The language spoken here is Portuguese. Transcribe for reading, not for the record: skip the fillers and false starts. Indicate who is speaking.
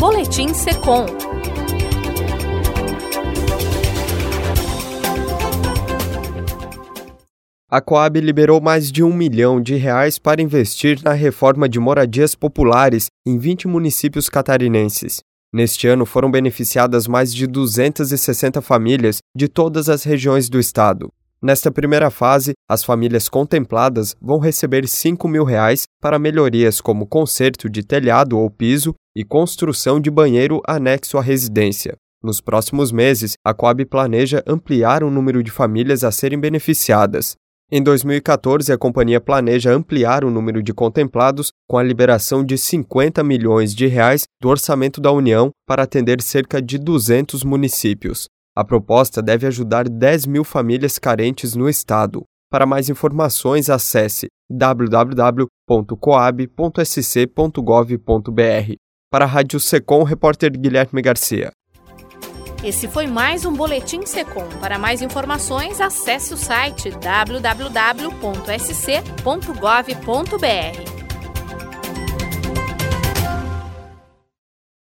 Speaker 1: Boletim Secom.
Speaker 2: A Coab liberou mais de R$1 milhão para investir na reforma de moradias populares em 20 municípios catarinenses. Neste ano foram beneficiadas mais de 260 famílias de todas as regiões do estado. Nesta primeira fase, as famílias contempladas vão receber R$5 mil para melhorias como conserto de telhado ou piso e construção de banheiro anexo à residência. Nos próximos meses, a Coab planeja ampliar o número de famílias a serem beneficiadas. Em 2014, a companhia planeja ampliar o número de contemplados com a liberação de R$50 milhões do orçamento da União para atender cerca de 200 municípios. A proposta deve ajudar 10 mil famílias carentes no estado. Para mais informações, acesse www.coab.sc.gov.br. Para a Rádio Secom, repórter Guilherme Garcia.
Speaker 1: Esse foi mais um Boletim Secom. Para mais informações, acesse o site www.sc.gov.br.